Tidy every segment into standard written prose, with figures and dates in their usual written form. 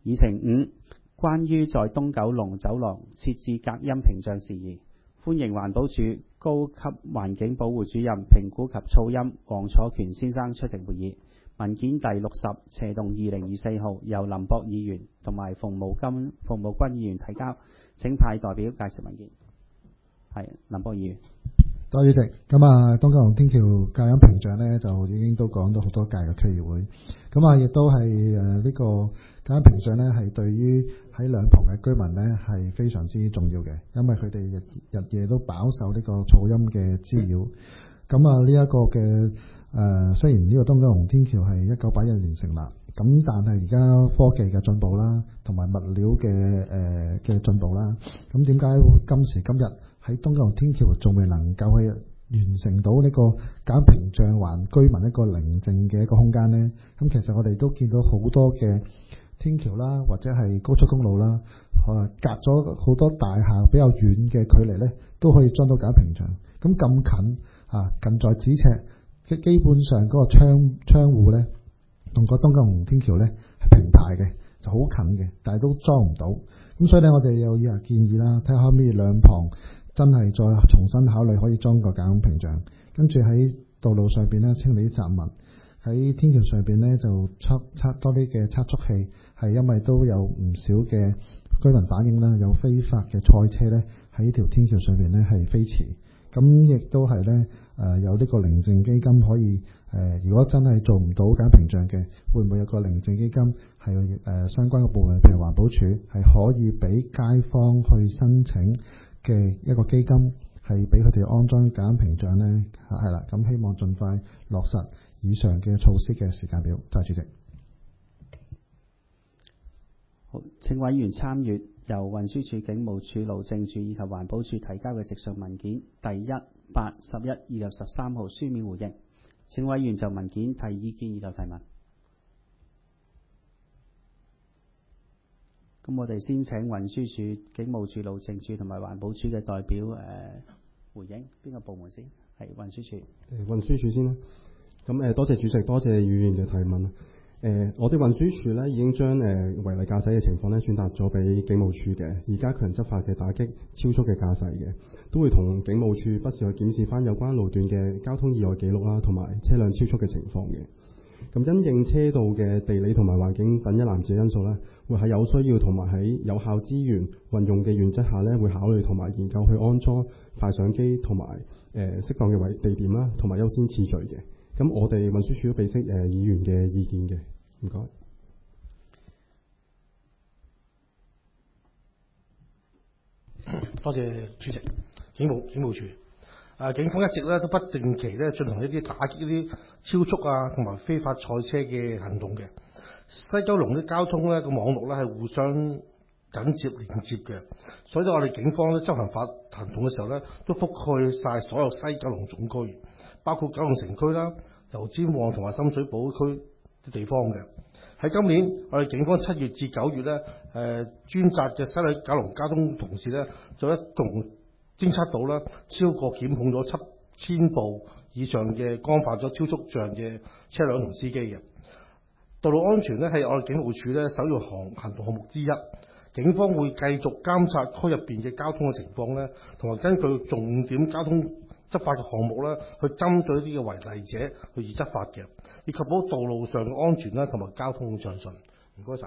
議程5，關於在東九龍走廊設置隔音屏障事宜，歡迎環保署高級環境保護主任評估及噪音黃楚權先生出席會議。文件第60/2024號由林博議員同埋馮務君議員提交，請派代表介紹文件。係林博議員。 多謝主席。咁啊，東九龍天橋隔音屏障呢，就已經都講到好多屆嘅區議會。咁啊，亦都係呢個隔音屏障呢，係對於喺兩旁嘅居民呢，係非常之重要嘅，因為佢哋日夜都飽受呢個噪音嘅滋擾。咁啊，呢一個嘅雖然呢個東九龍天橋係1981年成立，咁但係而家科技嘅進步啦，同埋物料嘅進步啦，咁點解今時今日喺東九龍天橋仲未能夠去完成到呢個隔音屏障還居民一個寧靜嘅一個空間呢？咁其實我哋都見到好多嘅天橋啦，或者係高速公路啦，隔咗好多大廈比較遠嘅距離呢，都可以裝到隔音屏障。咁近近在咫尺，基本上嗰個窗戶呢，同個東九龍天橋呢係平排嘅，就好近嘅，但係都裝唔到。咁所以呢，我哋又建議啦，睇下可唔可以兩旁真係再重新考慮可以裝個隔音屏障，跟住喺道路上邊呢清理啲雜物，喺天橋上邊呢就測多啲嘅測速器，係因為都有唔少嘅居民反映啦，有非法嘅賽車呢喺呢條天橋上邊呢係飛馳，咁亦都係呢有呢個寧靜基金可以如果真係做唔到隔音屏障嘅，會唔會有個寧靜基金係相關嘅部門，譬如環保署係可以俾街坊去申請嘅一個基金，係俾佢哋安裝隔音屏障呢？係啦，咁希望盡快落實以上嘅措施嘅時間表。多謝主席。 好，請委員參閱由運輸署、警務處、路政署以及環保署提交嘅直述文件第1、8、11以及13號書面回應。請委員就文件提意見以及提問。咁我哋先請運輸署、警務處、路政署同埋環保署嘅代表回應。邊個部門先？係運輸署。 運輸署先啦。咁多謝主席，多謝議員嘅提問。我哋運輸署咧已經將違例駕駛嘅情況咧轉達咗俾警務處嘅，而加強執法嘅打擊超速嘅駕駛嘅，都會同警務處不時去檢視翻有關路段嘅交通意外記錄啦，同埋車輛超速嘅情況嘅。咁因應車道嘅地理同埋環境等一籃子因素咧，會喺有需要同埋喺有效資源運用嘅原則下咧，會考慮同埋研究去安裝快相機同埋適當嘅地點啦，同埋優先次序嘅。咁我哋運輸署都備悉議員嘅意見嘅，唔該。 多謝主席。警務處警方一直咧都不定期咧進行一啲打擊一啲超速同埋非法賽車嘅行動嘅。西九龍啲交通咧個網絡咧係互相緊接連接嘅，所以我哋警方咧執行行動嘅時候咧都覆蓋晒所有西九龍總區，包括九龍城區啦、油尖旺同埋深水埗區啲地方嘅。喺今年我哋警方7月至9月咧專責嘅西九龍交通同事咧就一共偵測到啦超過檢控咗7000部以上嘅干犯咗超速罪嘅車輛同司機嘅。道路安全咧係我哋警務處咧首要行動項目之一。警方會繼續監察區入邊嘅交通嘅情況咧，同埋根據重點交通執法嘅項目咧，去針對呢啲嘅違例者去執法嘅，以確保道路上嘅安全啦，同埋交通嘅暢順。唔該晒。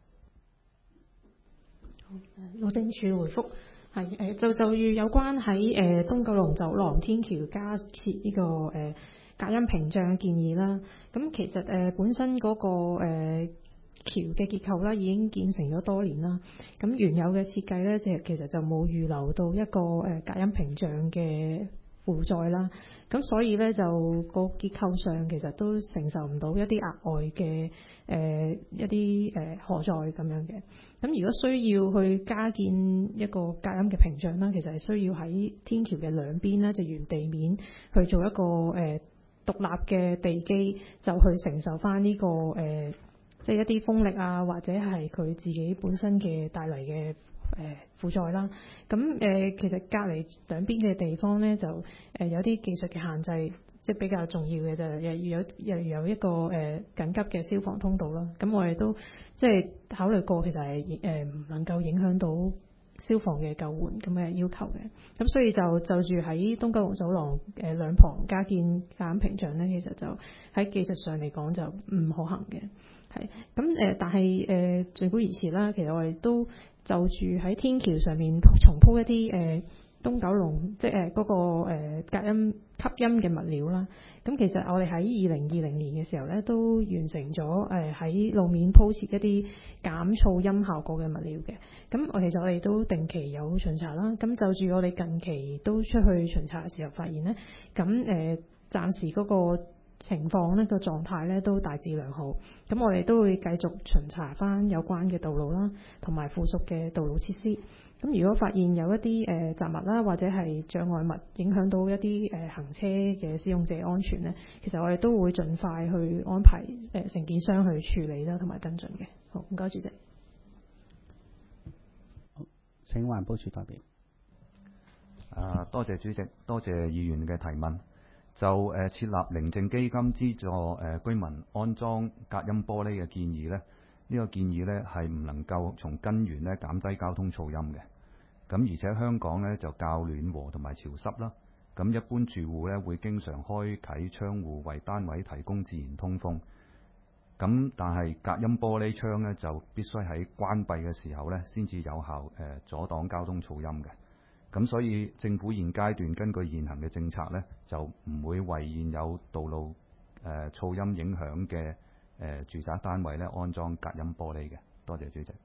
路政署回覆係就有關喺東九龍走廊天橋加設呢個隔音屏障嘅建議啦。咁其實本身嗰個橋嘅結構啦已經建成咗多年啦。咁原有嘅設計咧，其實就冇預留到一個隔音屏障嘅負載啦。咁所以咧就個結構上其實都承受唔到一啲額外嘅一啲荷載咁樣嘅。咁如果需要去加建一個隔音嘅屏障啦，其實係需要喺天橋嘅兩邊咧，就沿地面去做一個獨立嘅地基，就去承受翻呢個即係一啲風力或者係佢自己本身嘅帶嚟嘅負載啦。咁其實隔離兩邊嘅地方咧就有啲技術嘅限制， 即係比較重要嘅就係又有一個緊急嘅消防通道啦。咁我哋都即係考慮過，其實係唔能夠影響到消防嘅救援咁嘅要求嘅。咁所以就住喺東九龍走廊兩旁加建隔音屏障咧，其實就喺技術上嚟講就唔可行嘅。係咁但係儘管如此啦，其實我哋都就住喺天橋上面重鋪一啲東九龍即係嗰個隔音吸音嘅物料啦。咁其實我哋喺2020年嘅時候咧，都完成咗喺路面鋪設一啲減噪音效果嘅物料嘅。咁其實我哋都定期有巡查啦。咁就住我哋近期都出去巡查嘅時候發現咧，咁暫時嗰個情況呢個狀態咧都大致良好。咁我哋都會繼續巡查翻有關嘅道路啦，同埋附屬嘅道路設施。咁如果發現有一啲雜物啦，或者係障礙物影響到一啲行車嘅使用者安全咧，其實我哋都會盡快去安排承建商去處理啦，同埋跟進嘅。好，唔該主席。 好，請環保署代表。 多謝主席，多謝議員嘅提問。就設立寧靜基金資助居民安裝隔音玻璃嘅建議呢，呢個建議呢係唔能夠從根源呢減低交通噪音嘅。咁而且香港呢就較暖和同埋潮濕啦，咁一般住戶呢會經常開啓窗戶為單位提供自然通風。咁但係隔音玻璃窗呢就必須喺關閉嘅時候呢先至有效阻擋交通噪音嘅。咁所以政府現階段根據現行嘅政策呢，就唔會為現有道路噪音影響嘅住宅單位呢安裝隔音玻璃嘅。多謝主席。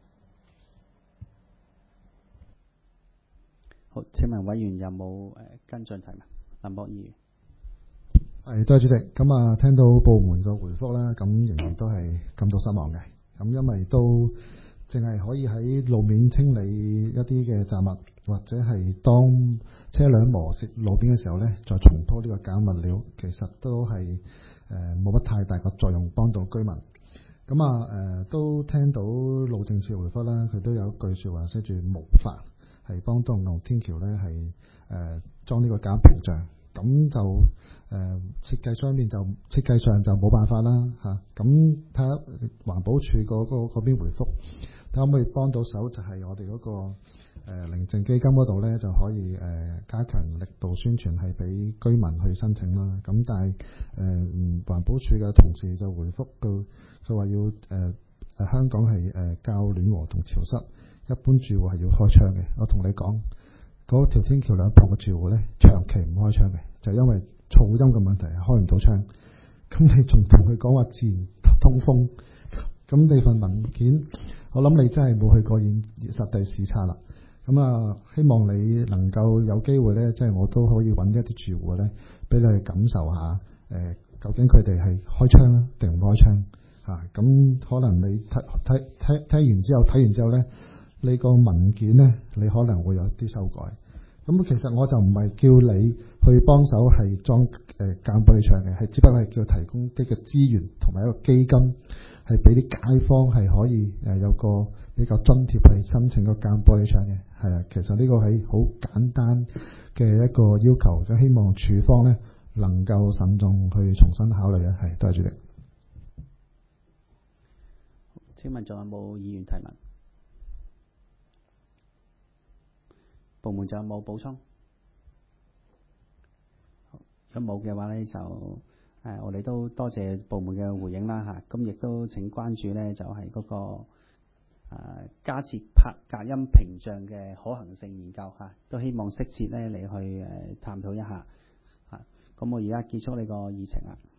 好，請問委員有冇跟進提問？林博議員。 係，多謝主席。咁聽到部門個回覆啦，咁仍然都係感到失望嘅。咁因為都淨係可以喺路面清理一啲嘅雜物，或者係當車輛磨蝕路邊嘅時候呢，再重鋪呢個隔音物料，其實都係冇乜太大個作用幫到居民。咁都聽到路政署回覆啦，佢都有一句説話寫住無法係幫東九龍天橋呢係裝呢個隔音屏障，咁就設計上就冇辦法啦嚇。咁睇下環保署嗰邊回覆，睇可唔可以幫到手，就係我哋嗰個寧靜基金嗰度呢，就可以加強力度宣傳，係俾居民去申請啦。咁但係環保署嘅同事就回覆佢話要香港係較暖和同潮濕，一般住戶係要開窗嘅。我同你講，嗰條天橋兩旁嘅住戶呢，長期唔開窗嘅，就因為噪音嘅問題係開唔到窗。咁你仲同佢講話自然通風，咁你份文件，我諗你真係冇去過實地視察啦。咁希望你能夠有機會呢，即係我都可以揾一啲住戶呢，俾你去感受下，究竟佢哋係開窗啦定唔開窗嚇。咁可能你睇完之後呢，你個文件呢，你可能會有啲修改。咁其實我就唔係叫你去幫手係裝隔音玻璃窗嘅，係只不過係叫提供啲嘅資源同埋一個基金，係俾啲街坊係可以有個比較津貼去申請個隔音玻璃窗嘅。係啊，其實呢個係好簡單嘅一個要求，就希望署方呢能夠慎重去重新考慮嘅。係，多謝主席。 請問仲有冇議員提問？部門仲有冇補充？如果冇嘅話呢，就我哋都多謝部門嘅回應啦嚇。咁亦都請關注呢，就係嗰個加設隔音屏障嘅可行性研究嚇，都希望適切呢嚟去探討一下嚇。咁我而家結束呢個議程啦。